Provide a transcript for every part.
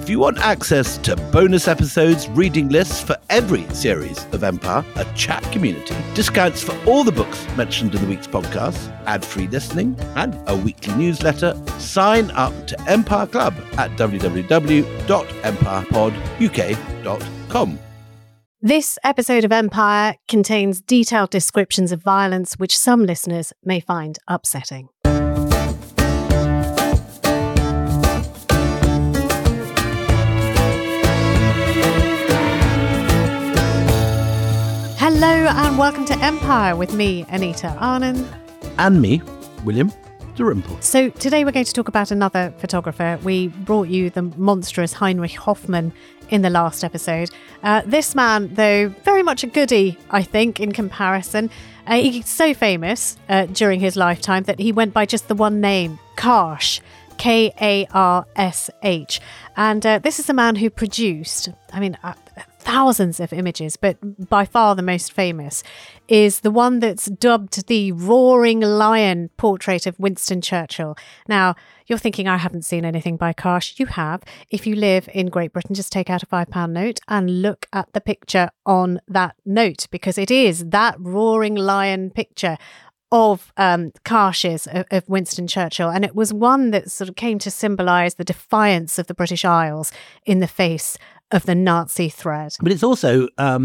If you want access to bonus episodes, reading lists for every series of Empire, a chat community, discounts for all the books mentioned in the week's podcast, ad-free listening, and a weekly newsletter, sign up to Empire Club at www.empirepoduk.com. This episode of Empire contains detailed descriptions of violence which some listeners may find upsetting. Hello and welcome to Empire with me, Anita Arnon. And me, William Dalrymple. So today we're going to talk about another photographer. We brought you the monstrous Heinrich Hoffmann in the last episode. This man, though, very much a goodie, I think, in comparison. He's so famous during his lifetime that he went by just the one name, Karsh. Karsh. And this is a man who produced, thousands of images, but by far the most famous is the one that's dubbed the Roaring Lion portrait of Winston Churchill. Now, you're thinking, I haven't seen anything by Karsh. You have. If you live in Great Britain, just take out a £5 note and look at the picture on that note, because it is that Roaring Lion picture of Karsh's of Winston Churchill. And it was one that sort of came to symbolise the defiance of the British Isles in the face of the Nazi threat. But it's also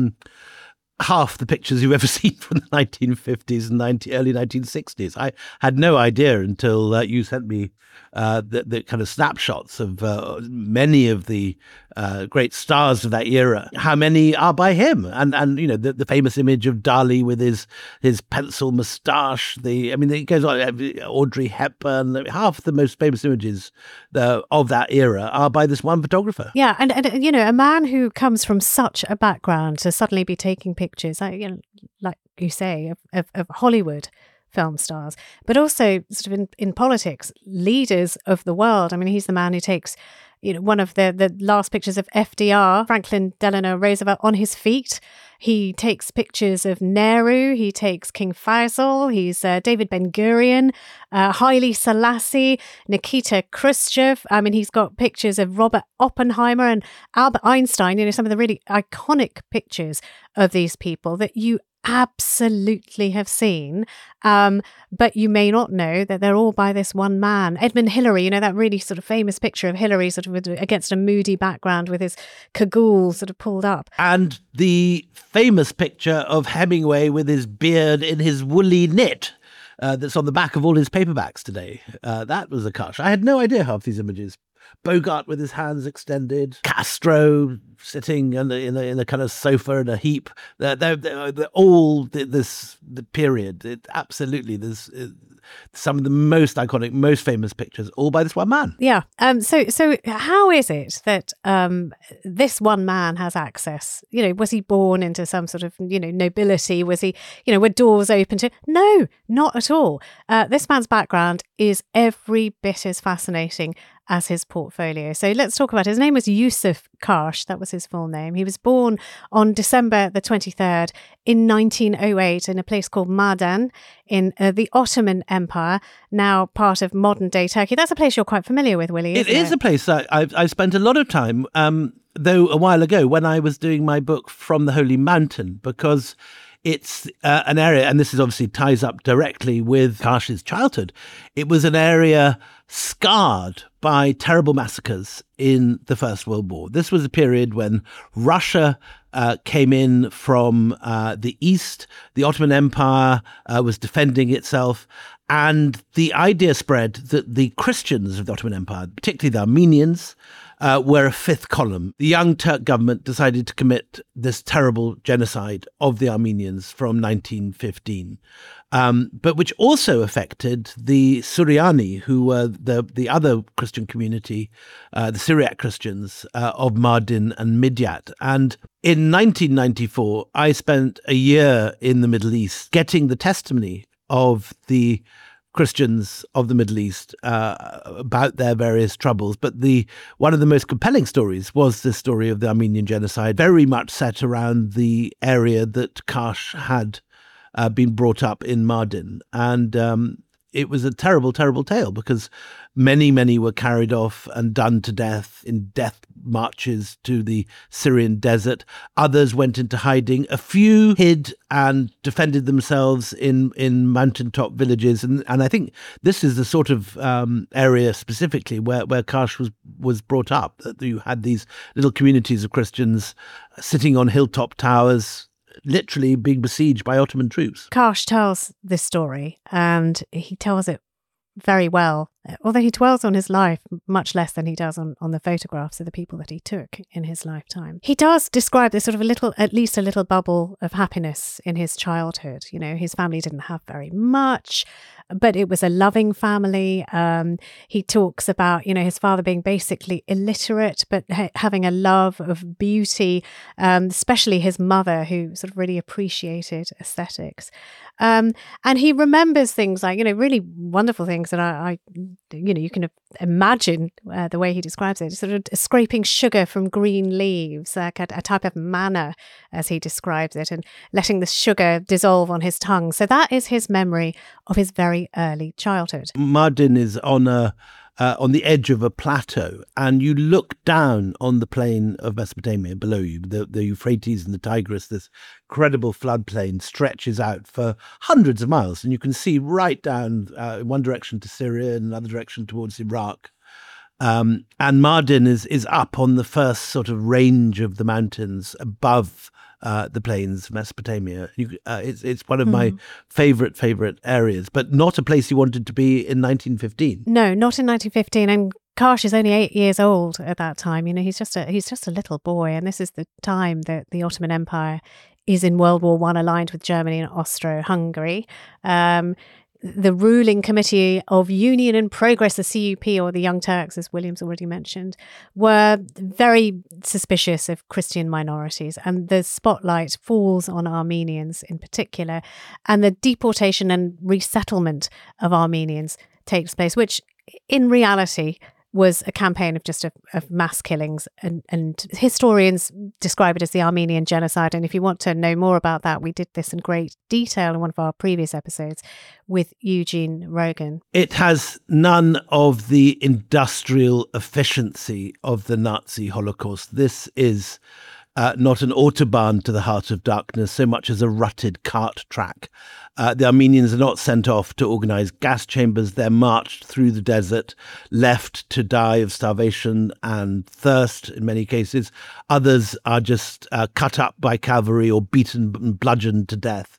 half the pictures you've ever seen from the 1950s and early 1960s. I had no idea until you sent me the kind of snapshots of many of the great stars of that era. How many are by him? And you know, the famous image of Dali with his pencil moustache. It goes on. Audrey Hepburn. Half the most famous images of that era are by this one photographer. Yeah, and you know, a man who comes from such a background to suddenly be taking pictures, like you say, of Hollywood film stars, but also sort of in politics, leaders of the world. I mean, he's the man who takes, you know, one of the last pictures of FDR, Franklin Delano Roosevelt, on his feet. He takes pictures of Nehru. He takes King Faisal. He's David Ben-Gurion, Haile Selassie, Nikita Khrushchev. I mean, he's got pictures of Robert Oppenheimer and Albert Einstein, you know, some of the really iconic pictures of these people that you absolutely have seen, but you may not know that they're all by this one man. Edmund Hillary, you know, that really sort of famous picture of Hillary sort of against a moody background with his cagoule sort of pulled up. And the famous picture of Hemingway with his beard in his woolly knit that's on the back of all his paperbacks today. That was a Karsh. I had no idea half these images. Bogart with his hands extended, Castro sitting in a kind of sofa in a heap. They're all the period. There's some of the most iconic, most famous pictures, all by this one man. Yeah. So how is it that this one man has access? You know, was he born into some sort of, you know, nobility? Was he, you know, were doors open to? No, not at all. This man's background is every bit as fascinating as his portfolio. So let's talk about it. His name was Yusuf Karsh. That was his full name. He was born on December the 23rd in 1908 in a place called Mardan in the Ottoman Empire, now part of modern-day Turkey. That's a place you're quite familiar with, Willie, isn't it? It is a place I spent a lot of time, though a while ago when I was doing my book From the Holy Mountain, because it's an area, and this is obviously ties up directly with Karsh's childhood. It was an area scarred by terrible massacres in the First World War. This was a period when Russia came in from the east. The Ottoman Empire was defending itself. And the idea spread that the Christians of the Ottoman Empire, particularly the Armenians, were a fifth column. The Young Turk government decided to commit this terrible genocide of the Armenians from 1915, but which also affected the Suryani, who were the other Christian community, the Syriac Christians of Mardin and Midyat. And in 1994, I spent a year in the Middle East getting the testimony of the Christians of the Middle East about their various troubles. But one of the most compelling stories was the story of the Armenian genocide, very much set around the area that Karsh had been brought up in Mardin. And it was a terrible, terrible tale because many, many were carried off and done to death in death marches to the Syrian desert. Others went into hiding. A few hid and defended themselves in mountaintop villages. And I think this is the sort of area specifically where Karsh was brought up, that you had these little communities of Christians sitting on hilltop towers, literally being besieged by Ottoman troops. Karsh tells this story, and he tells it very well, although he dwells on his life much less than he does on the photographs of the people that he took in his lifetime. He does describe this sort of at least a little bubble of happiness in his childhood. You know, his family didn't have very much, but it was a loving family. He talks about, you know, his father being basically illiterate, but having a love of beauty, especially his mother, who sort of really appreciated aesthetics. And he remembers things like, you know, really wonderful things that I you know, you can imagine the way he describes it, sort of scraping sugar from green leaves, like a type of manna, as he describes it, and letting the sugar dissolve on his tongue. So that is his memory of his very early childhood. Mardin is on the edge of a plateau, and you look down on the plain of Mesopotamia below you. The Euphrates and the Tigris, this incredible floodplain, stretches out for hundreds of miles, and you can see right down in one direction to Syria and another direction towards Iraq. And Mardin is up on the first sort of range of the mountains above the plains of Mesopotamia. It's one of my favorite areas, but not a place you wanted to be in 1915. No, not in 1915. And Karsh is only 8 years old at that time. You know, he's just a little boy, and this is the time that the Ottoman Empire is in World War I, aligned with Germany and Austro-Hungary. The ruling committee of Union and Progress, the CUP, or the Young Turks, as William's already mentioned, were very suspicious of Christian minorities, and the spotlight falls on Armenians in particular, and the deportation and resettlement of Armenians takes place, which in reality was a campaign of mass killings, and historians describe it as the Armenian genocide. And if you want to know more about that, we did this in great detail in one of our previous episodes with Eugene Rogan. It has none of the industrial efficiency of the Nazi Holocaust. This is not an autobahn to the heart of darkness so much as a rutted cart track. The Armenians are not sent off to organize gas chambers. They're marched through the desert, left to die of starvation and thirst in many cases. Others are just cut up by cavalry or beaten and bludgeoned to death.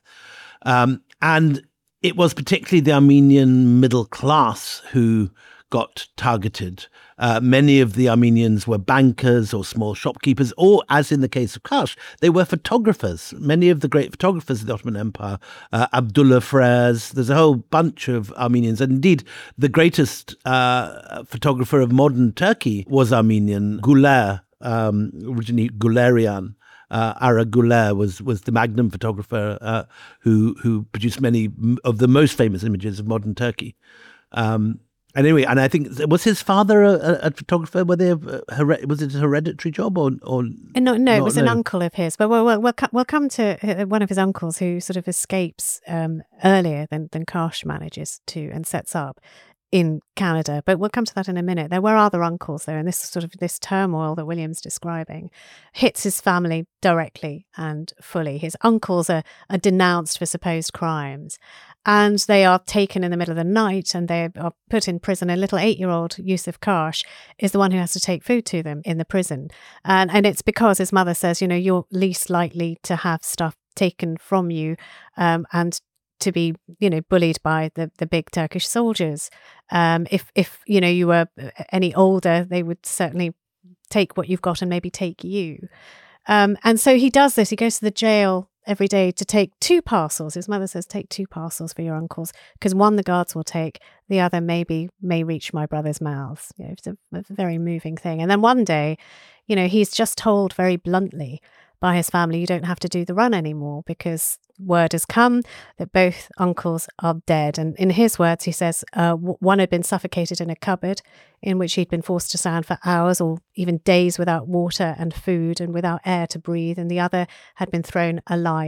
And it was particularly the Armenian middle class who got targeted. Many of the Armenians were bankers or small shopkeepers, or, as in the case of Karsh, they were photographers. Many of the great photographers of the Ottoman Empire, Abdullah Frères, there's a whole bunch of Armenians. And indeed, the greatest photographer of modern Turkey was Armenian, Guler, originally Gulerian. Ara Guler was the magnum photographer who produced many of the most famous images of modern Turkey. Anyway, and I think, was his father a photographer? Was it a hereditary job or no? It was an uncle of his. But we'll come to one of his uncles who sort of escapes earlier than Karsh manages to, and sets up in Canada. But we'll come to that in a minute. There were other uncles there, and this turmoil that William's describing hits his family directly and fully. His uncles are denounced for supposed crimes, and they are taken in the middle of the night and they are put in prison. A little 8-year-old Yusuf Karsh is the one who has to take food to them in the prison. And it's because his mother says, you know, you're least likely to have stuff taken from you and to be, you know, bullied by the big Turkish soldiers. If you know, you were any older, they would certainly take what you've got and maybe take you. And so he does this. He goes to the jail every day to take 2 parcels. His mother says, take 2 parcels for your uncles, because one the guards will take, the other may reach my brother's mouths. You know, it's a very moving thing. And then one day, you know, he's just told very bluntly by his family, you don't have to do the run anymore, because word has come that both uncles are dead. And in his words, he says one had been suffocated in a cupboard in which he'd been forced to stand for hours or even days without water and food and without air to breathe, and the other had been thrown alive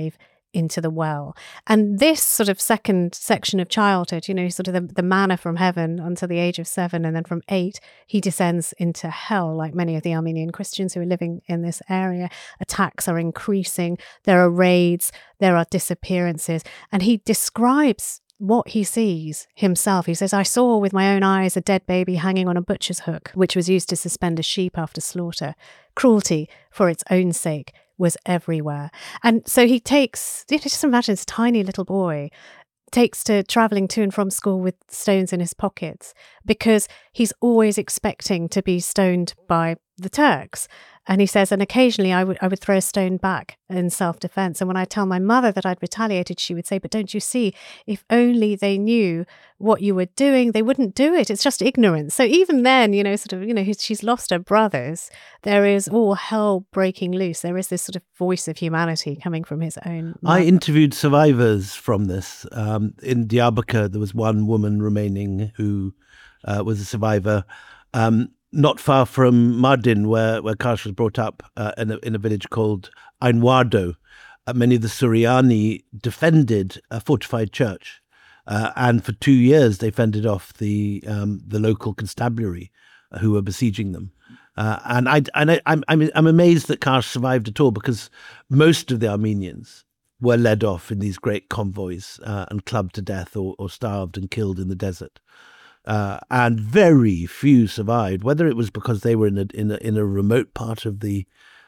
into the well. And this sort of second section of childhood, sort of the manna from heaven until the age of 7, and then from 8, he descends into hell, like many of the Armenian Christians who are living in this area. Attacks are increasing, there are raids, there are disappearances, and he describes what he sees himself. He says, I saw with my own eyes a dead baby hanging on a butcher's hook, which was used to suspend a sheep after slaughter. Cruelty for its own sake was everywhere. And so he takes, just imagine this tiny little boy takes to travelling to and from school with stones in his pockets because he's always expecting to be stoned by the Turks. And he says, and occasionally I would throw a stone back in self-defense. And when I tell my mother that I'd retaliated, she would say, but don't you see, if only they knew what you were doing, they wouldn't do it. It's just ignorance. So even then, she's lost her brothers. There is all hell breaking loose. There is this sort of voice of humanity coming from his own mouth. I interviewed survivors from this. In Diyarbakir, there was one woman remaining who was a survivor. Not far from Mardin, where Karsh was brought up, in a village called Ainwardo, many of the Suryani defended a fortified church, and for 2 years they fended off the local constabulary who were besieging them. And I'm amazed that Karsh survived at all, because most of the Armenians were led off in these great convoys and clubbed to death or starved and killed in the desert. And very few survived, whether it was because they were in a remote part of the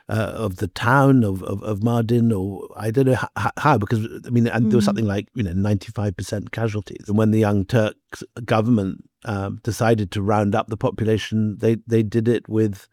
town of Mardin, or I don't know how, because and there was something like 95% casualties. And when the Young Turks government decided to round up the population, they did it with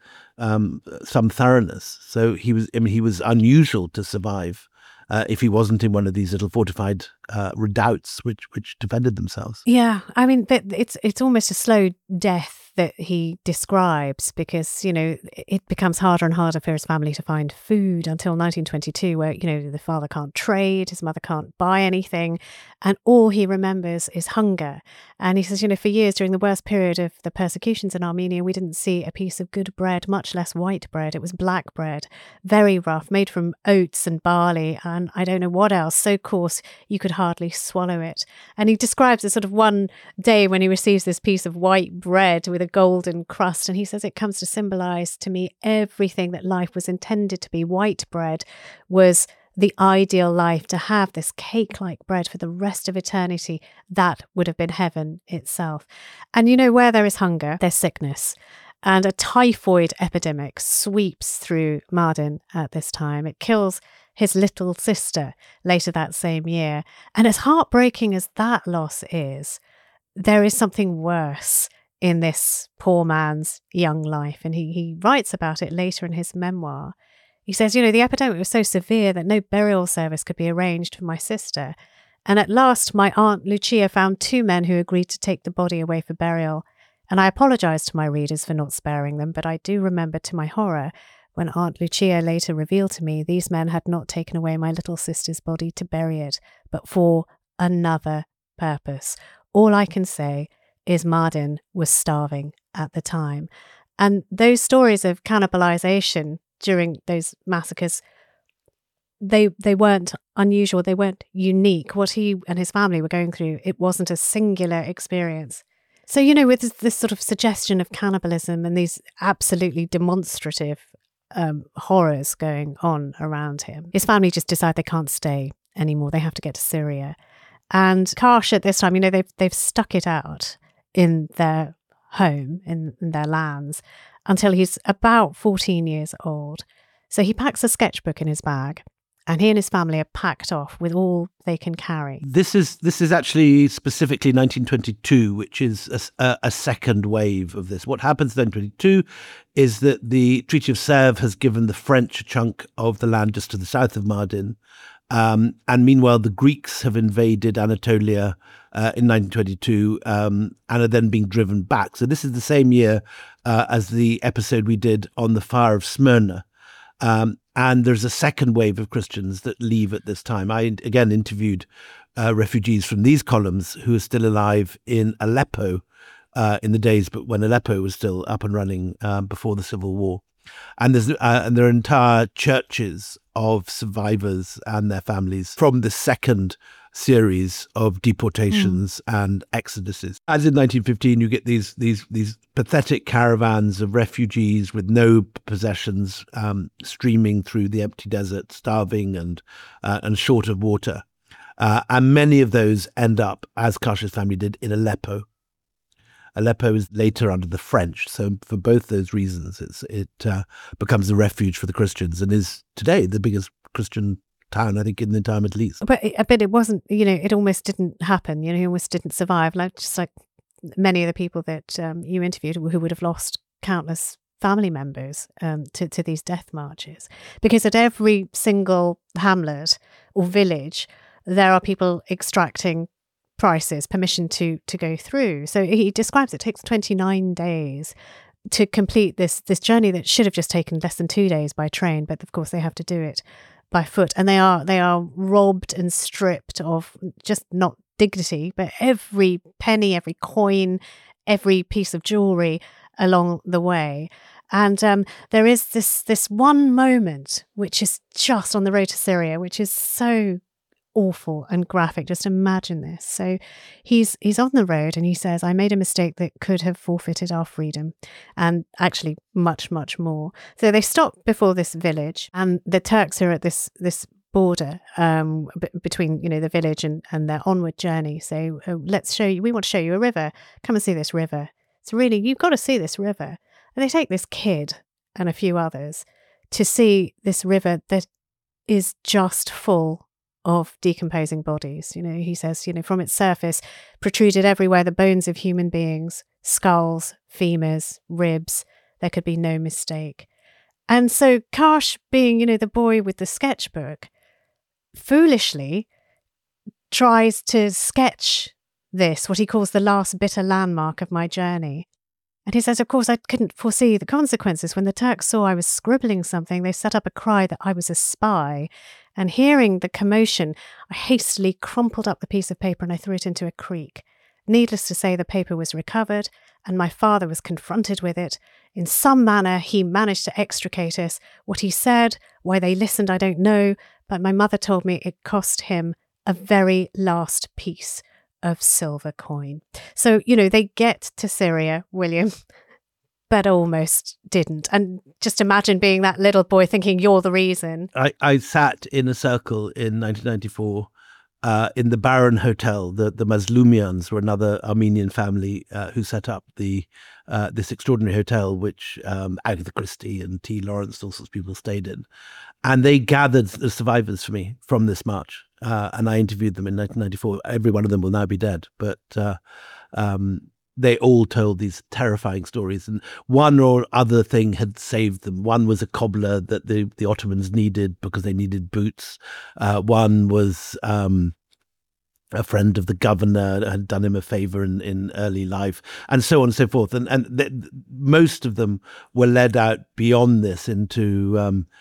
some thoroughness. So he was unusual to survive. If he wasn't in one of these little fortified redoubts which defended themselves. Yeah, it's almost a slow death that he describes, because it becomes harder and harder for his family to find food until 1922, where the father can't trade, his mother can't buy anything, and all he remembers is hunger. And he says, for years during the worst period of the persecutions in Armenia, we didn't see a piece of good bread, much less white bread. It was black bread, very rough, made from oats and barley, and I don't know what else, so coarse you could hardly swallow it. And he describes a sort of one day when he receives this piece of white bread with a golden crust, and he says it comes to symbolize to me everything that life was intended to be. White bread was the ideal life, to have this cake-like bread for the rest of eternity. That would have been heaven itself. And where there is hunger, there's sickness. And a typhoid epidemic sweeps through Mardin at this time. It kills his little sister later that same year. And as heartbreaking as that loss is, there is something worse in this poor man's young life. And he writes about it later in his memoir. He says, the epidemic was so severe that no burial service could be arranged for my sister. And at last, my aunt Lucia found 2 men who agreed to take the body away for burial. And I apologise to my readers for not sparing them, but I do remember to my horror when Aunt Lucia later revealed to me these men had not taken away my little sister's body to bury it, but for another purpose. All I can say is Mardin was starving at the time. And those stories of cannibalization during those massacres, they weren't unusual, they weren't unique. What he and his family were going through, it wasn't a singular experience. So, with this sort of suggestion of cannibalism and these absolutely demonstrative horrors going on around him, his family just decide they can't stay anymore. They have to get to Syria. And Karsh at this time, they've stuck it out in their home, in their lands, until he's about 14 years old. So he packs a sketchbook in his bag, and he and his family are packed off with all they can carry. This is actually specifically 1922, which is a second wave of this. What happens in 1922 is that the Treaty of Sèvres has given the French a chunk of the land just to the south of Mardin. And meanwhile, the Greeks have invaded Anatolia in 1922 and are then being driven back. So this is the same year as the episode we did on the fire of Smyrna. And there's a second wave of Christians that leave at this time. I, again, interviewed refugees from these columns who are still alive in Aleppo in the days but when Aleppo was still up and running before the Civil War. And there are entire churches of survivors and their families from the second series of deportations and exoduses. As in 1915, you get these pathetic caravans of refugees with no possessions, streaming through the empty desert, starving and short of water. And many of those end up, as Karsh's family did, in Aleppo. Aleppo is later under the French. So for both those reasons, it becomes a refuge for the Christians and is today the biggest Christian town, I think, in the entire Middle East. But it wasn't, it almost didn't happen. He almost didn't survive. Just like many of the people that you interviewed who would have lost countless family members to these death marches. Because at every single hamlet or village, there are people extracting prices, permission to go through. So he describes it takes 29 days to complete this journey that should have just taken less than 2 days by train, but of course they have to do it by foot, and they are robbed and stripped of just not dignity, but every penny, every coin, every piece of jewelry along the way. And there is this one moment which is just on the road to Syria, which is so awful and graphic. Just imagine this. So he's on the road and he says, I made a mistake that could have forfeited our freedom, and actually much, much more. So they stop before this village, and the Turks are at this border between the village and their onward journey. So we want to show you a river. Come and see this river. It's really, you've got to see this river. And they take this kid and a few others to see this river that is just full of decomposing bodies. He says, from its surface protruded everywhere the bones of human beings, skulls, femurs, ribs. There could be no mistake. And so Karsh, being, the boy with the sketchbook, foolishly tries to sketch this, what he calls the last bitter landmark of my journey. And he says, of course, I couldn't foresee the consequences. When the Turks saw I was scribbling something, they set up a cry that I was a spy. And hearing the commotion, I hastily crumpled up the piece of paper and I threw it into a creek. Needless to say, the paper was recovered and my father was confronted with it. In some manner, he managed to extricate us. What he said, why they listened, I don't know, but my mother told me it cost him a very last piece of silver coin. So, they get to Syria, William, but almost didn't. And just imagine being that little boy thinking you're the reason. I sat in a circle in 1994 in the Baron Hotel. The Mazlumians were another Armenian family who set up this extraordinary hotel, which Agatha Christie and T. Lawrence, all sorts of people stayed in. And they gathered the survivors for me from this march. And I interviewed them in 1994. Every one of them will now be dead. But they all told these terrifying stories. And one or other thing had saved them. One was a cobbler that the Ottomans needed because they needed boots. One was a friend of the governor, had done him a favor in early life, and so on and so forth. And most of them were led out beyond this into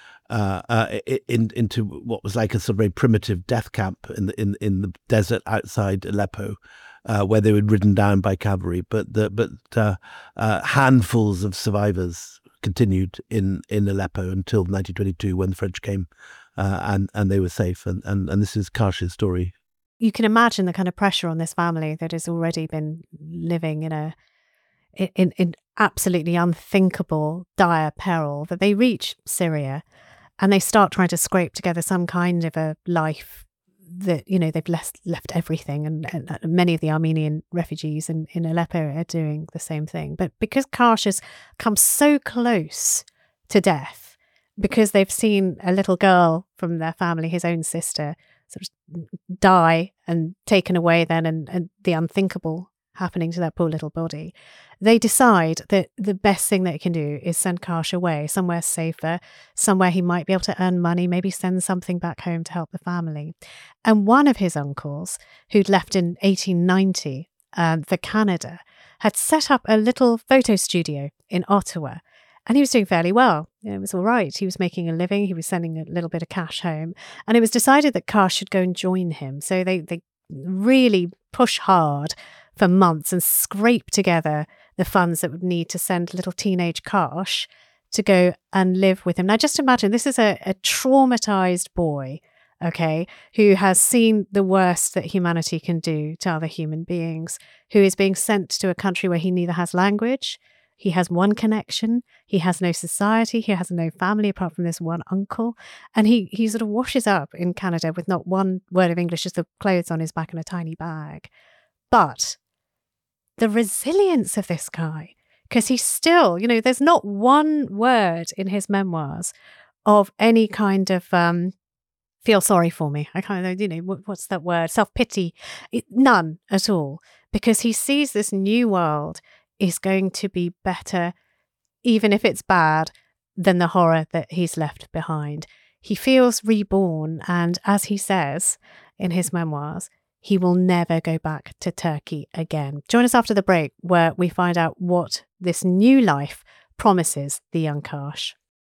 what was like a sort of very primitive death camp in the desert outside Aleppo, where they were ridden down by cavalry. But handfuls of survivors continued in Aleppo until 1922, when the French came, and they were safe. And this is Karsh's story. You can imagine the kind of pressure on this family that has already been living in absolutely unthinkable, dire peril, that they reach Syria and they start trying to scrape together some kind of a life that, they've left everything. And many of the Armenian refugees in Aleppo are doing the same thing. But because Karsh has come so close to death, because they've seen a little girl from their family, his own sister, sort of die and taken away then, and the unthinkable happening to that poor little body, they decide that the best thing they can do is send Karsh away, somewhere safer, somewhere he might be able to earn money, maybe send something back home to help the family. And one of his uncles, who'd left in 1890 for Canada, had set up a little photo studio in Ottawa. And he was doing fairly well. It was all right. He was making a living. He was sending a little bit of cash home. And it was decided that Karsh should go and join him. So they really push hard for months and scrape together the funds that would need to send little teenage Karsh to go and live with him. Now, just imagine this is a traumatized boy, okay, who has seen the worst that humanity can do to other human beings, who is being sent to a country where he neither has language, he has one connection, he has no society, he has no family apart from this one uncle, and he sort of washes up in Canada with not one word of English, just the clothes on his back and a tiny bag. But the resilience of this guy, because he's still, there's not one word in his memoirs of any kind of feel sorry for me. I kind of, what's that word? Self-pity. None at all. Because he sees this new world is going to be better, even if it's bad, than the horror that he's left behind. He feels reborn. And as he says in his memoirs, he will never go back to Turkey again. Join us after the break, where we find out what this new life promises the young Karsh.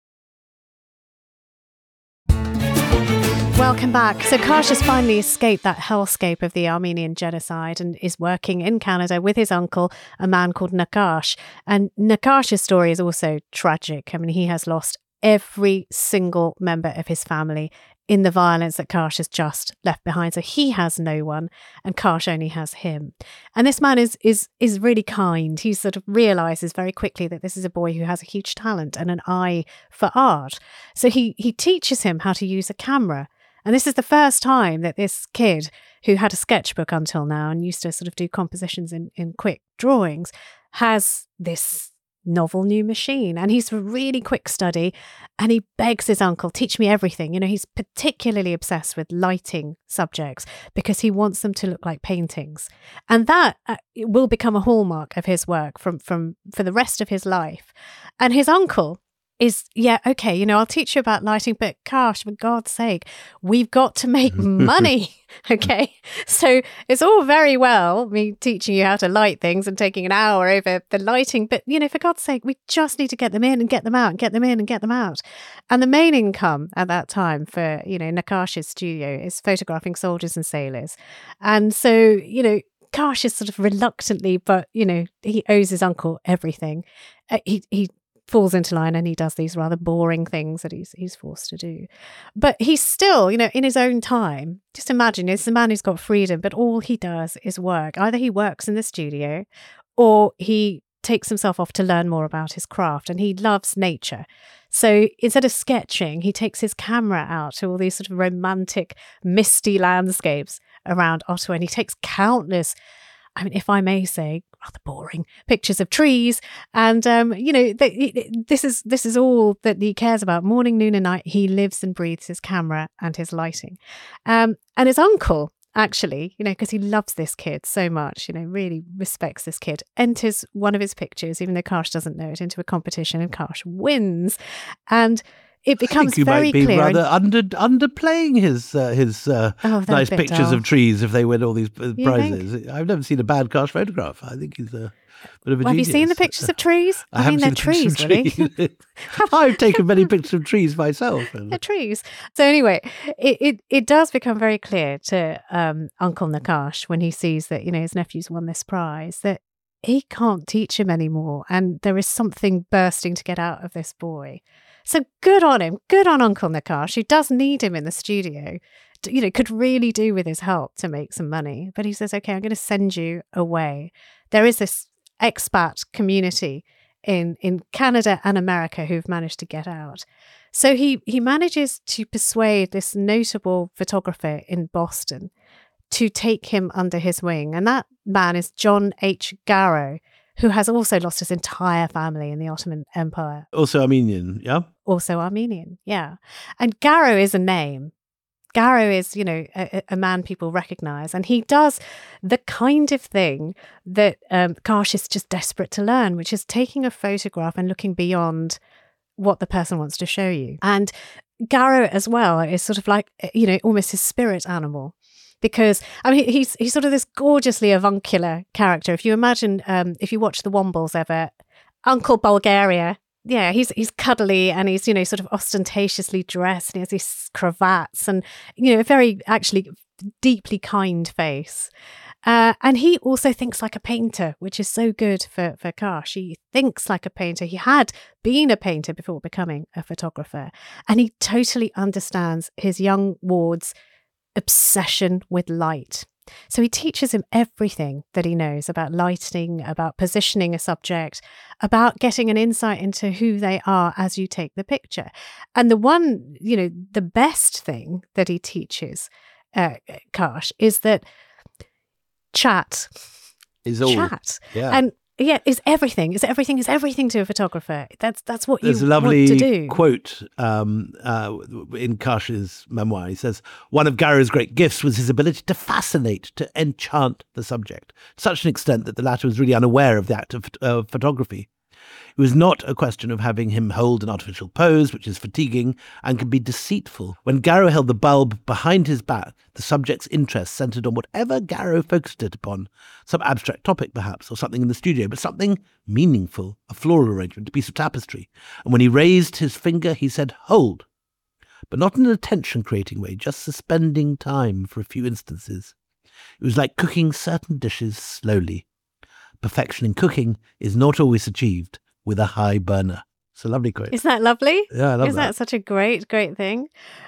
Welcome back. So Karsh has finally escaped that hellscape of the Armenian genocide and is working in Canada with his uncle, a man called Nakash. And Nakash's story is also tragic. I mean, he has lost every single member of his family in the violence that Karsh has just left behind. So he has no one, and Karsh only has him. And this man is really kind. He sort of realizes very quickly that this is a boy who has a huge talent and an eye for art. So he teaches him how to use a camera. And this is the first time that this kid, who had a sketchbook until now and used to sort of do compositions in quick drawings, has this novel new machine. And he's a really quick study, and he begs his uncle, teach me everything. He's particularly obsessed with lighting subjects because he wants them to look like paintings. And that will become a hallmark of his work for the rest of his life. And his uncle is, okay, I'll teach you about lighting, but Karsh, for God's sake, we've got to make money, okay? So it's all very well me teaching you how to light things and taking an hour over the lighting, but, for God's sake, we just need to get them in and get them out, and get them in and get them out. And the main income at that time for, Nakash's studio is photographing soldiers and sailors. And so, Karsh is sort of reluctantly, but, he owes his uncle everything. He falls into line and he does these rather boring things that he's forced to do. But he's still, in his own time, just imagine, it's a man who's got freedom, but all he does is work. Either he works in the studio or he takes himself off to learn more about his craft, and he loves nature. So instead of sketching, he takes his camera out to all these sort of romantic, misty landscapes around Ottawa, and he takes countless, if I may say, rather boring pictures of trees. And, this is all that he cares about. Morning, noon and night, he lives and breathes his camera and his lighting. And his uncle, actually, because he loves this kid so much, really respects this kid, enters one of his pictures, even though Karsh doesn't know it, into a competition, and Karsh wins. And it becomes very clear. You might be rather underplaying his nice pictures of trees if they win all these prizes. I've never seen a bad Karsh photograph. I think he's a bit of a genius. Have you seen the pictures of trees? I mean, they're trees, really. I've taken many pictures of trees myself. They're trees. So anyway, it does become very clear to Uncle Nakash when he sees that, his nephew's won this prize, that he can't teach him anymore. And there is something bursting to get out of this boy. So good on him, good on Uncle Nakash, who does need him in the studio, could really do with his help to make some money. But he says, okay, I'm going to send you away. There is this expat community in Canada and America who've managed to get out. So he manages to persuade this notable photographer in Boston to take him under his wing. And that man is John H. Garrow, who has also lost his entire family in the Ottoman Empire. Also Armenian, yeah? Also Armenian, yeah. And Garrow is a name. Garrow is, a man people recognize. And he does the kind of thing that Karsh is just desperate to learn, which is taking a photograph and looking beyond what the person wants to show you. And Garrow as well is sort of like, almost his spirit animal. Because, he's sort of this gorgeously avuncular character. If you imagine, if you watch the Wombles ever, Uncle Bulgaria, yeah, he's cuddly and he's, sort of ostentatiously dressed, and he has these cravats and, a very, actually, deeply kind face. And he also thinks like a painter, which is so good for Karsh. He thinks like a painter. He had been a painter before becoming a photographer. And he totally understands his young ward's obsession with light. So he teaches him everything that he knows about lighting, about positioning a subject, about getting an insight into who they are as you take the picture. And the best thing that he teaches Karsh is that chat. Chat. Yeah. And it's everything. Is everything to a photographer. That's what There's you a lovely want to do. quote in Karsh's memoir. He says, one of Garrow's great gifts was his ability to fascinate, to enchant the subject, to such an extent that the latter was really unaware of the act of photography. It was not a question of having him hold an artificial pose, which is fatiguing and can be deceitful. When Garrow held the bulb behind his back, the subject's interest centred on whatever Garrow focused it upon, some abstract topic perhaps, or something in the studio, but something meaningful, a floral arrangement, a piece of tapestry. And when he raised his finger, he said, "Hold," but not in an attention-creating way, just suspending time for a few instances. It was like cooking certain dishes slowly. Perfection in cooking is not always achieved with a high burner. It's a lovely quote. Isn't that lovely? Yeah, I love Isn't that such a great thing?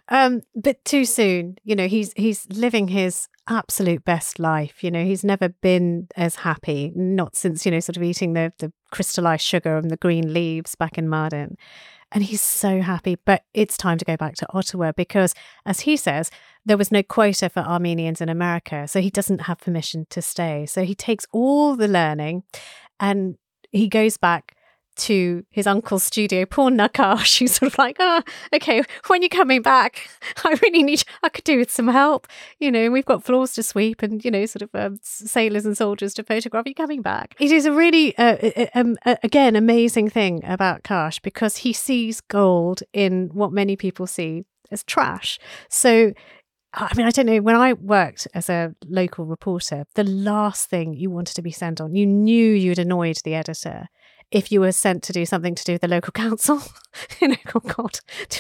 But too soon, he's living his absolute best life. He's never been as happy, not since, sort of eating the crystallized sugar and the green leaves back in Mardin. And he's so happy, but it's time to go back to Ottawa because, as he says, there was no quota for Armenians in America, so he doesn't have permission to stay. So he takes all the learning and he goes back to his uncle's studio. Poor Nakash, who's sort of like, okay, when you're coming back, I could do with some help. We've got floors to sweep and, sailors and soldiers to photograph. Are you coming back? It is a really, again, amazing thing about Karsh because he sees gold in what many people see as trash. So, I don't know, when I worked as a local reporter, the last thing you wanted to be sent on, you knew you'd annoyed the editor if you were sent to do something to do with the local council. Oh God,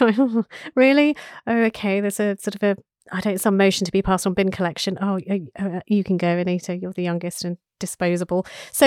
really? Oh, okay, there's a sort of some motion to be passed on bin collection. Oh, you can go, Anita, you're the youngest and disposable. So,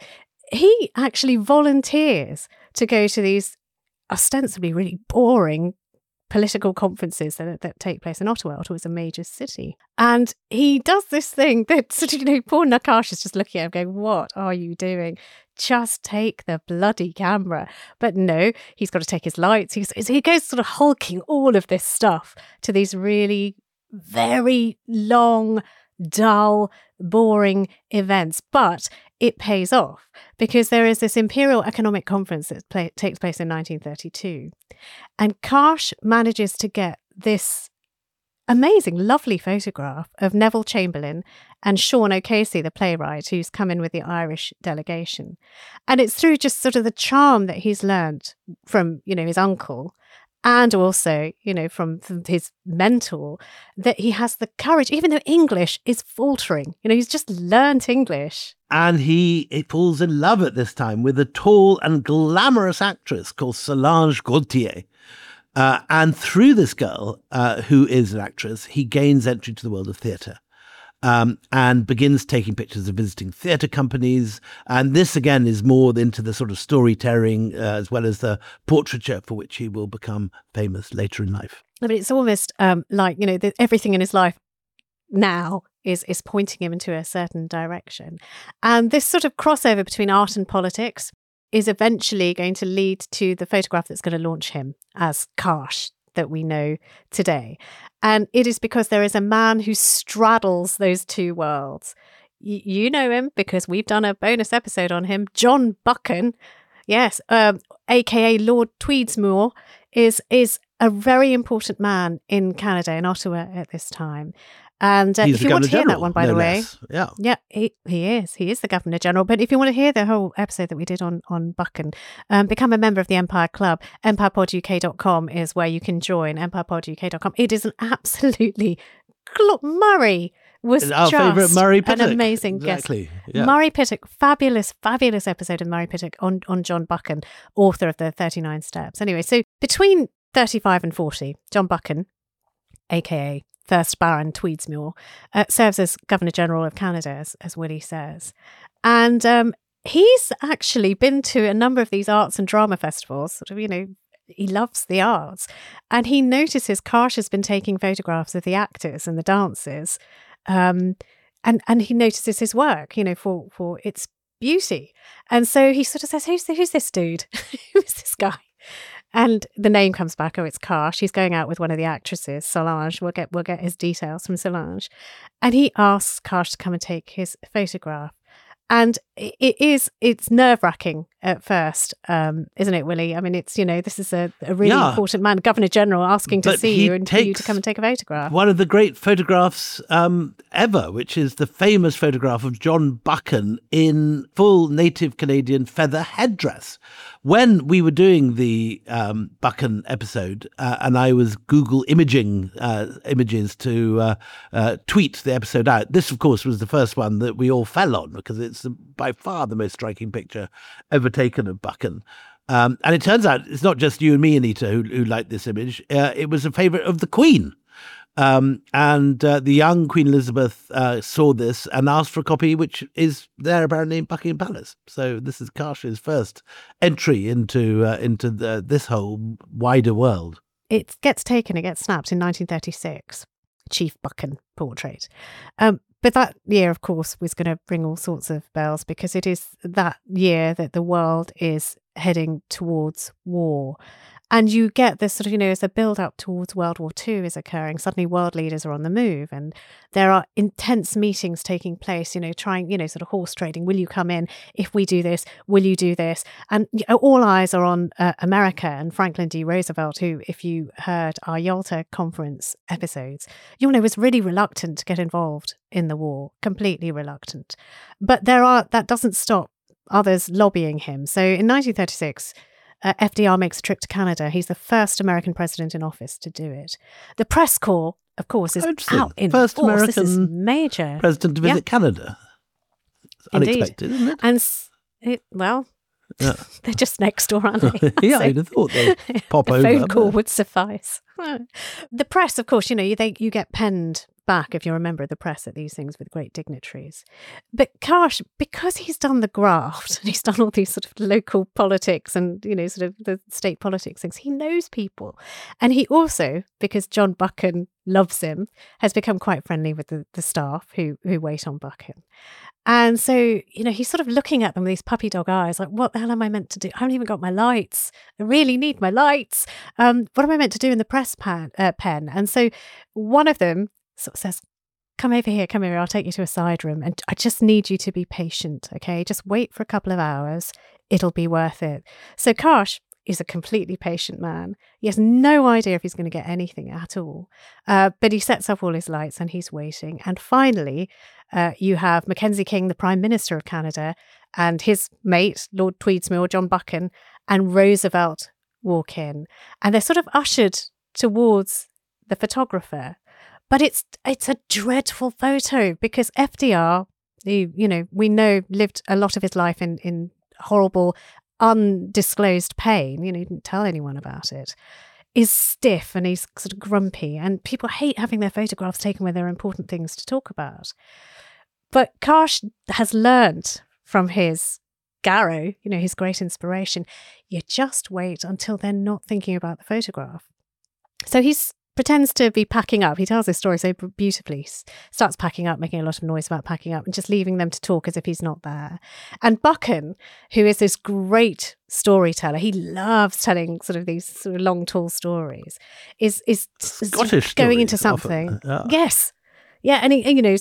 he actually volunteers to go to these ostensibly really boring political conferences that take place in Ottawa. Ottawa is a major city. And he does this thing that, poor Nakash is just looking at him going, what are you doing? Just take the bloody camera. But no, he's got to take his lights. He goes sort of hulking all of this stuff to these really very long, dull, boring events. But it pays off because there is this Imperial Economic Conference that takes place in 1932. And Karsh manages to get this amazing, lovely photograph of Neville Chamberlain and Sean O'Casey, the playwright, who's come in with the Irish delegation. And it's through just sort of the charm that he's learned from, his uncle and also, from his mentor, that he has the courage, even though English is faltering. He's just learnt English. And he falls in love at this time with a tall and glamorous actress called Solange Gaultier. And through this girl, who is an actress, he gains entry to the world of theatre. And begins taking pictures of visiting theatre companies. And this, again, is more into the sort of storytelling as well as the portraiture for which he will become famous later in life. But it's almost like, everything in his life now is pointing him into a certain direction. And this sort of crossover between art and politics is eventually going to lead to the photograph that's going to launch him as Karsh that we know today. And it is because there is a man who straddles those two worlds. You know him because we've done a bonus episode on him. John Buchan, yes, aka Lord Tweedsmuir, is a very important man in Canada, in Ottawa at this time. And if you want to hear that one, by the way, yeah, he is. He is the Governor General. But if you want to hear the whole episode that we did on Buchan, become a member of the Empire Club. EmpirePodUK.com is where you can join. EmpirePodUK.com. It is an absolutely Murray was our just favourite Murray Pittock. An amazing exactly. guest. Yeah. Murray Pittock, fabulous episode of Murray Pittock on John Buchan, author of the 39 Steps. Anyway, so between 35 and 40, John Buchan, aka first Baron Tweedsmuir, serves as Governor General of Canada, as Willie says. And he's actually been to a number of these arts and drama festivals, sort of, he loves the arts. And he notices Karsh has been taking photographs of the actors and the dancers. And he notices his work, for its beauty. And so he sort of says, who's this dude? Who's this guy? And the name comes back. Oh, it's Karsh. He's going out with one of the actresses, Solange. We'll get his details from Solange. And he asks Karsh to come and take his photograph. And it's nerve-wracking at first, isn't it, Willie? I mean, this is a really important man, Governor General, asking to see you and for you to come and take a photograph. One of the great photographs ever, which is the famous photograph of John Buchan in full native Canadian feather headdress. When we were doing the Buchan episode, and I was Google imaging images to tweet the episode out, this, of course, was the first one that we all fell on because it's by far the most striking picture ever taken of Buchan. And it turns out it's not just you and me, Anita, who liked this image. It was a favourite of the Queen. And the young Queen Elizabeth saw this and asked for a copy, which is there apparently in Buckingham Palace. So this is Karsh's first entry into this whole wider world. It gets snapped in 1936, Chief Buchan portrait. But that year, of course, was going to ring all sorts of bells because it is that year that the world is heading towards war. And you get this sort of, as a build-up towards World War II is occurring, suddenly world leaders are on the move and there are intense meetings taking place, trying, sort of horse trading. Will you come in? If we do this, will you do this? And all eyes are on America and Franklin D. Roosevelt, who, if you heard our Yalta conference episodes, was really reluctant to get involved in the war, completely reluctant. But that doesn't stop others lobbying him. So in 1936, FDR makes a trip to Canada. He's the first American president in office to do it. The press corps, of course, is out in first force. American this is major president to visit Canada. It's unexpected, isn't it? And they're just next door, aren't they? Yeah, I'd have thought they'd pop over. A phone call would suffice. The press, of course, you get penned back, if you're a member of the press, at these things with great dignitaries. But Karsh, because he's done the graft and he's done all these sort of local politics and, sort of the state politics things, he knows people. And he also, because John Buchan loves him, has become quite friendly with the staff who wait on Buchan. And so, he's sort of looking at them with these puppy dog eyes, like, what the hell am I meant to do? I haven't even got my lights. I really need my lights. What am I meant to do in the press pen? And so one of them sort of says, come over here, I'll take you to a side room. And I just need you to be patient, okay? Just wait for a couple of hours. It'll be worth it. So Karsh is a completely patient man. He has no idea if he's going to get anything at all. But he sets up all his lights and he's waiting. And finally, you have Mackenzie King, the Prime Minister of Canada, and his mate, Lord Tweedsmuir, John Buchan, and Roosevelt walk in. And they're sort of ushered towards the photographer. But it's a dreadful photo because FDR, who, we know lived a lot of his life in horrible, undisclosed pain, he didn't tell anyone about it, is stiff and he's sort of grumpy. And people hate having their photographs taken when there are important things to talk about. But Karsh has learned from his Garrow, his great inspiration, you just wait until they're not thinking about the photograph. So he's pretends to be packing up. He tells this story so beautifully. Starts packing up, making a lot of noise about packing up and just leaving them to talk as if he's not there. And Buchan, who is this great storyteller, he loves telling sort of these sort of long, tall stories, is Scottish going into something. Often. Yeah. Yes. Yeah, and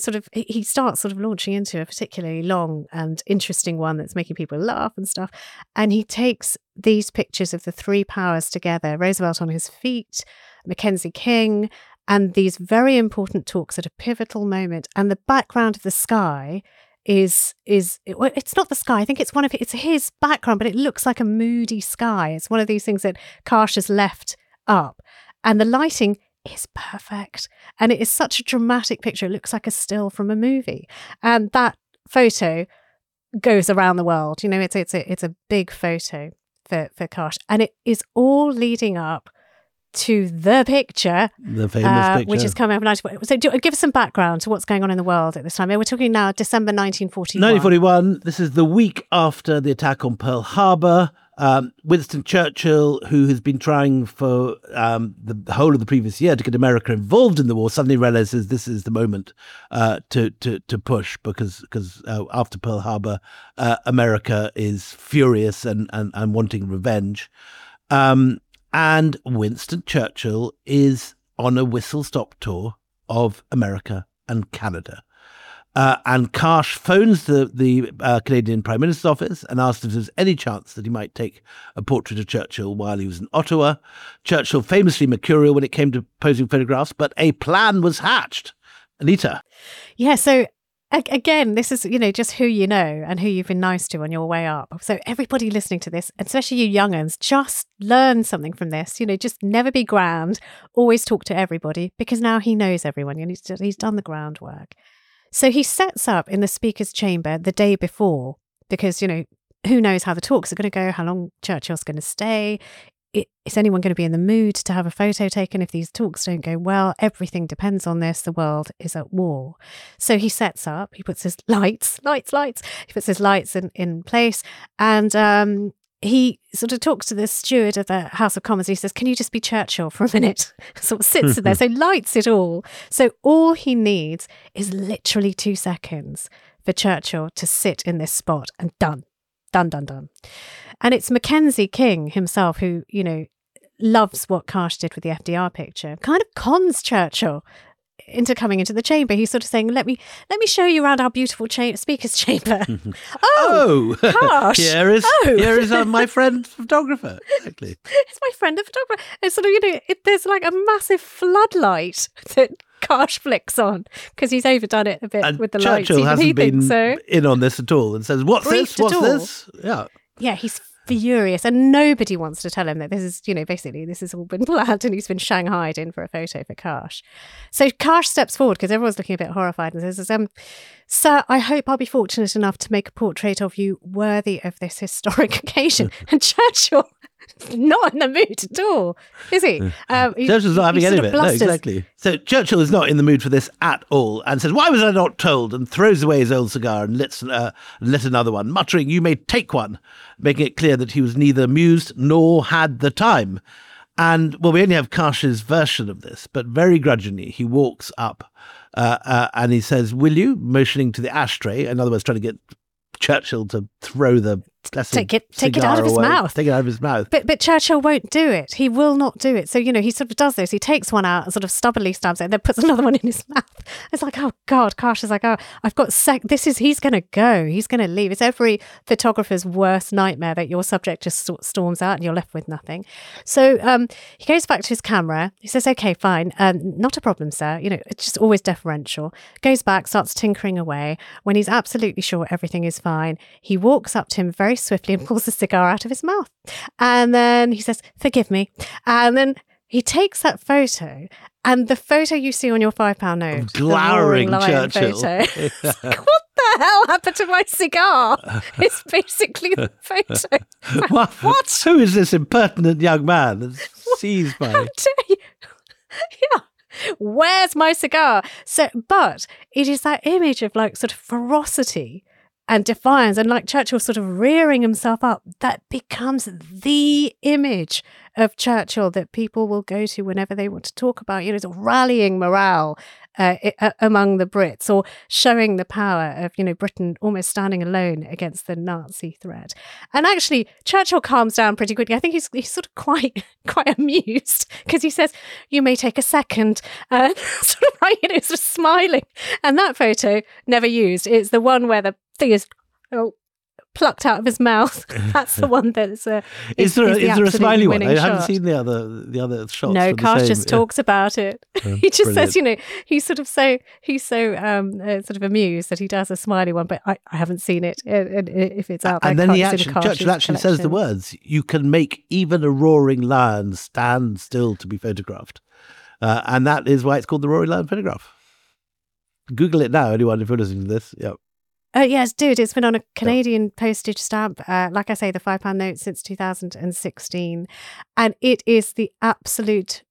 he starts sort of launching into a particularly long and interesting one that's making people laugh and stuff. And he takes these pictures of the three powers together, Roosevelt on his feet, Mackenzie King, and these very important talks at a pivotal moment. And the background of the sky it's not the sky. I think it's his background, but it looks like a moody sky. It's one of these things that Karsh has left up. And the lighting is perfect. And it is such a dramatic picture. It looks like a still from a movie. And that photo goes around the world. It's a big photo for Karsh. And it is all leading up to the picture, the famous picture, which is coming out of 1940. So give us some background to what's going on in the world at this time. We're talking now December 1941. 1941, this is the week after the attack on Pearl Harbor. Winston Churchill, who has been trying for the whole of the previous year to get America involved in the war, suddenly realizes this is the moment to push, because after Pearl Harbor, America is furious and wanting revenge. And Winston Churchill is on a whistle-stop tour of America and Canada. And Karsh phones the Canadian Prime Minister's office and asks if there's any chance that he might take a portrait of Churchill while he was in Ottawa. Churchill famously mercurial when it came to posing photographs, but a plan was hatched. Anita. Yeah, so again, this is, just who you know and who you've been nice to on your way up. So everybody listening to this, especially you young uns, just learn something from this. Just never be grand. Always talk to everybody, because now he knows everyone and he's done the groundwork. So he sets up in the Speaker's chamber the day before, because, who knows how the talks are going to go, how long Churchill's going to stay. Is anyone going to be in the mood to have a photo taken if these talks don't go well? Everything depends on this. The world is at war. So he sets up, he puts his lights. He puts his lights in place, and he sort of talks to the steward of the House of Commons. He says, can you just be Churchill for a minute? Sort of sits there, so lights it all. So all he needs is literally 2 seconds for Churchill to sit in this spot, and done. And it's Mackenzie King himself who, loves what Karsh did with the FDR picture, kind of cons Churchill into coming into the chamber. He's sort of saying, let me show you around our beautiful Speaker's chamber. Karsh. Here is my friend photographer. Exactly. It's my friend the photographer. It's sort of, there's like a massive floodlight that Karsh flicks on, because he's overdone it a bit with the lights. Churchill hasn't been in on this at all and says, what's this? Yeah, he's furious, and nobody wants to tell him that this is, basically this has all been planned, and he's been shanghaied in for a photo for Karsh. So Karsh steps forward, because everyone's looking a bit horrified, and says, sir, I hope I'll be fortunate enough to make a portrait of you worthy of this historic occasion. And Churchill, not in the mood at all, is he? Churchill's not having any of it. No, exactly. So Churchill is not in the mood for this at all, and says, why was I not told? And throws away his old cigar and lit another one, muttering, you may take one, making it clear that he was neither amused nor had the time. And, we only have Karsh's version of this, but very grudgingly, he walks up and he says, will you? Motioning to the ashtray, in other words, trying to get Churchill to throw the take it out of his mouth. Take it out of his mouth. But Churchill won't do it. He will not do it. So, he sort of does this. He takes one out and sort of stubbornly stabs it, and then puts another one in his mouth. It's like, oh God, Karsh is like, oh, I've got he's going to go. He's going to leave. It's every photographer's worst nightmare that your subject just storms out and you're left with nothing. So he goes back to his camera. He says, okay, fine. Not a problem, sir. It's just always deferential. Goes back, starts tinkering away. When he's absolutely sure everything is fine, he walks up to him very swiftly and pulls the cigar out of his mouth. And then he says, forgive me. And then he takes that photo, and the photo you see on your £5 note, glowering Churchill photo. Like, what the hell happened to my cigar? It's basically the photo. What? Who is this impertinent young man that's seized by? How dare you? Yeah. Where's my cigar? So, but it is that image of like sort of ferocity and defiance, and like Churchill sort of rearing himself up, that becomes the image of Churchill that people will go to whenever they want to talk about, sort of rallying morale among the Brits, or showing the power of, Britain almost standing alone against the Nazi threat. And actually, Churchill calms down pretty quickly. I think he's sort of quite amused, because he says, you may take a second, sort of right, sort of smiling. And that photo, never used, is the one where the thing is plucked out of his mouth. That's the one that's is there a smiley one? I haven't shot. seen the other shots. No, Karsh just talks about it. He just brilliant. says, he's sort of sort of amused that he does a smiley one, but I haven't seen it. And if it's out there, and then Churchill actually says the words, you can make even a roaring lion stand still to be photographed. And that is why it's called the Roaring Lion photograph. Google it now, anyone, if you're listening to this. Yeah. Yes, dude, it's been on a Canadian postage stamp, like I say, the £5 note since 2016. And it is the absolute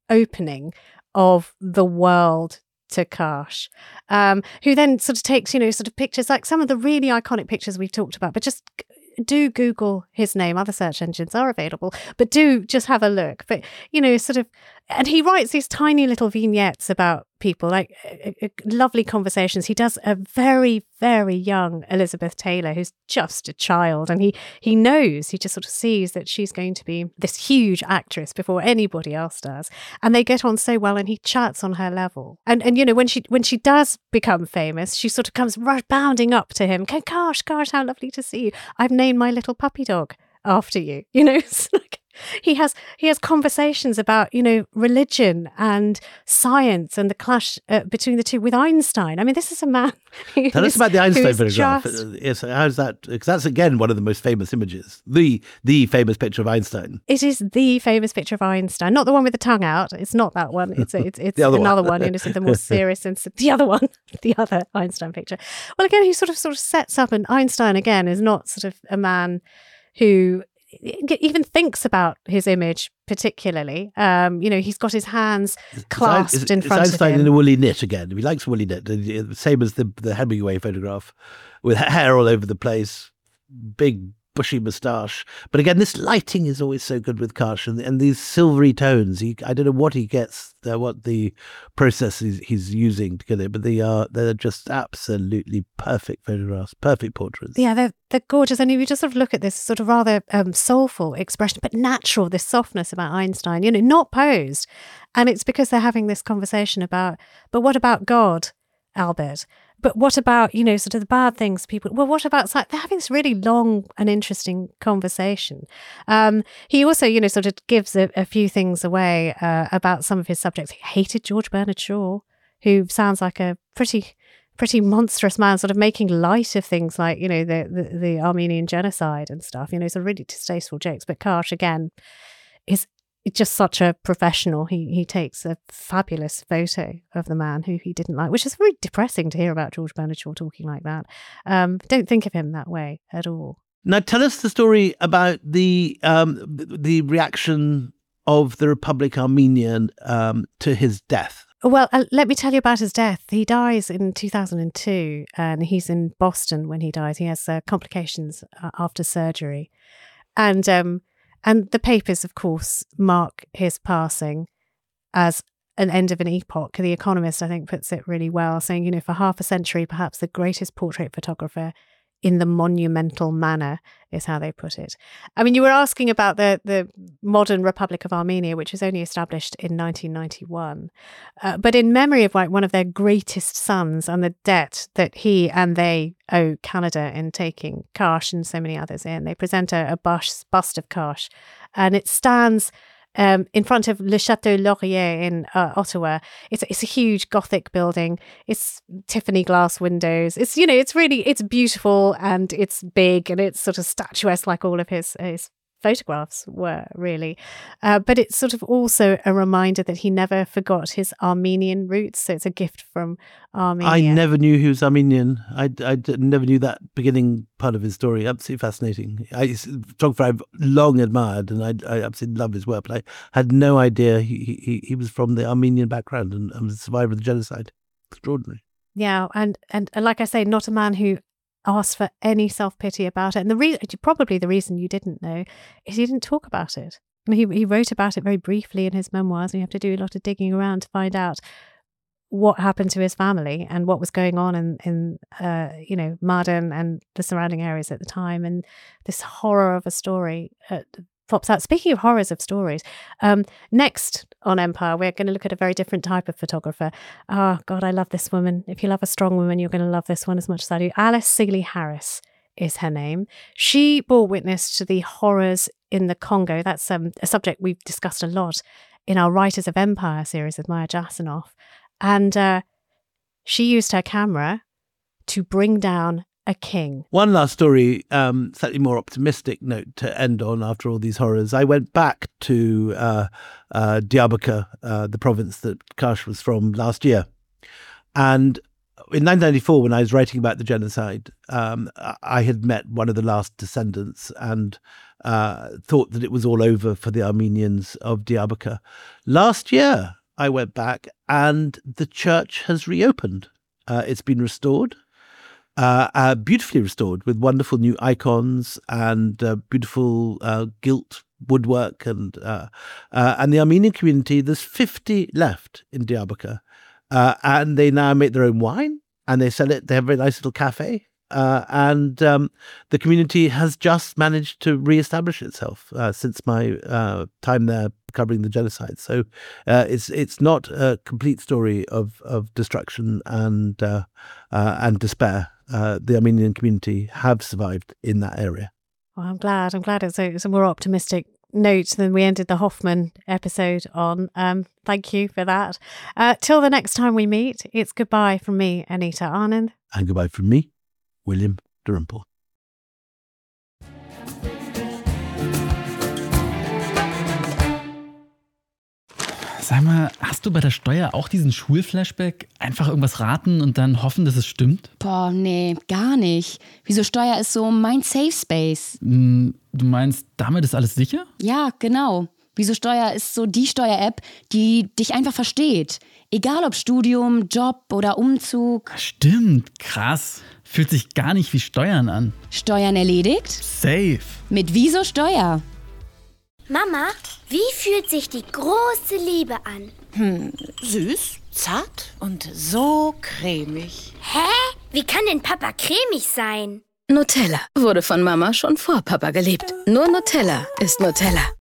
opening of the world to Karsh, who then sort of takes, sort of pictures like some of the really iconic pictures we've talked about, but just do Google his name. Other search engines are available, but do just have a look. But, sort of, and he writes these tiny little vignettes about people, like lovely conversations. He does a very, very young Elizabeth Taylor, who's just a child. And he knows, he just sort of sees that she's going to be this huge actress before anybody else does. And they get on so well, and he chats on her level. And when she does become famous, she sort of comes bounding up to him. Karsh, how lovely to see you. I've named my little puppy dog after you. It's like he has conversations about religion and science and the clash between the two with Einstein. I mean, this is a man. Tell us about the Einstein photograph. Yes, how's that? Because that's again one of the most famous images. The famous picture of Einstein. It is the famous picture of Einstein, not the one with the tongue out. It's not that one. It's another one. The more serious and the other one, the other Einstein picture. Well, again, he sort of sets up, and Einstein again is not sort of a man who even thinks about his image particularly. He's got his hands clasped in front of him. Einstein in a woolly knit again. He likes woolly knit, same as the Hemingway photograph, with hair all over the place, big bushy moustache. But again, this lighting is always so good with Karsh, and these silvery tones. I don't know what he gets, what the process he's using to get it, but they're just absolutely perfect photographs, perfect portraits. Yeah, they're gorgeous. And if you just sort of look at this sort of rather soulful expression, but natural, this softness about Einstein, not posed. And it's because they're having this conversation about, but what about God, Albert? But what about, sort of the bad things people... Well, what about... They're having this really long and interesting conversation. He also, sort of gives a few things away about some of his subjects. He hated George Bernard Shaw, who sounds like a pretty monstrous man, sort of making light of things like, the Armenian genocide and stuff, so really distasteful jokes. But Karsh, again, is just such a professional. He takes a fabulous photo of the man who he didn't like, which is very depressing to hear about George Bernard Shaw talking like that. Don't think of him that way at all. Now, tell us the story about the reaction of the Republic Armenian to his death. Well, let me tell you about his death. He dies in 2002, and he's in Boston when he dies. He has complications after surgery. And the papers, of course, mark his passing as an end of an epoch. The Economist, I think, puts it really well, saying, for half a century, perhaps the greatest portrait photographer in the monumental manner is how they put it. I mean, you were asking about the modern Republic of Armenia, which was only established in 1991. But in memory of one of their greatest sons and the debt that he and they owe Canada in taking Karsh and so many others in, they present a bust of Karsh. And it stands in front of Le Château Laurier in Ottawa. It's a huge Gothic building. It's Tiffany glass windows. It's it's beautiful, and it's big, and it's sort of statuesque like all of his photographs were, really. But it's sort of also a reminder that he never forgot his Armenian roots. So it's a gift from Armenia. I never knew he was Armenian. I never knew that beginning part of his story. Absolutely fascinating. He's a photographer I've long admired, and I absolutely love his work, but I had no idea he was from the Armenian background and was a survivor of the genocide. Extraordinary. Yeah, and like I say, not a man who asked for any self-pity about it. And probably the reason you didn't know is he didn't talk about it. I mean, he wrote about it very briefly in his memoirs, and you have to do a lot of digging around to find out what happened to his family and what was going on in Mardan and the surrounding areas at the time. And this horror of a story pops out. Speaking of horrors of stories, next on Empire, we're going to look at a very different type of photographer. Oh, God, I love this woman. If you love a strong woman, you're going to love this one as much as I do. Alice Seeley Harris is her name. She bore witness to the horrors in the Congo. That's a subject we've discussed a lot in our Writers of Empire series with Maya Jasanoff. And she used her camera to bring down a king. One last story, slightly more optimistic note to end on after all these horrors. I went back to Diyarbakir, the province that Karsh was from, last year. And in 1994, when I was writing about the genocide, I had met one of the last descendants and thought that it was all over for the Armenians of Diyarbakir. Last year, I went back and the church has reopened. It's been restored, beautifully restored, with wonderful new icons and beautiful gilt woodwork. And the Armenian community, there's 50 left in Diyarbakir. And they now make their own wine and they sell it. They have a very nice little cafe. And the community has just managed to reestablish itself since my time there covering the genocide. So it's not a complete story of destruction and despair. The Armenian community have survived in that area. Well, I'm glad it's a more optimistic note than we ended the Hoffman episode on. Thank you for that. Till the next time we meet, it's goodbye from me, Anita Anand. And goodbye from me, William Dalrymple. Sag mal, hast du bei der Steuer auch diesen Schulflashback? Einfach irgendwas raten und dann hoffen, dass es stimmt? Boah, nee, gar nicht. Wieso Steuer ist so mein Safe Space. Du meinst, damit ist alles sicher? Ja, genau. Wieso Steuer ist so die Steuer-App, die dich einfach versteht. Egal ob Studium, Job oder Umzug. Stimmt, krass. Fühlt sich gar nicht wie Steuern an. Steuern erledigt? Safe. Mit Wieso Steuer? Mama, wie fühlt sich die große Liebe an? Süß, zart und so cremig. Hä? Wie kann denn Papa cremig sein? Nutella wurde von Mama schon vor Papa geliebt. Nur Nutella ist Nutella.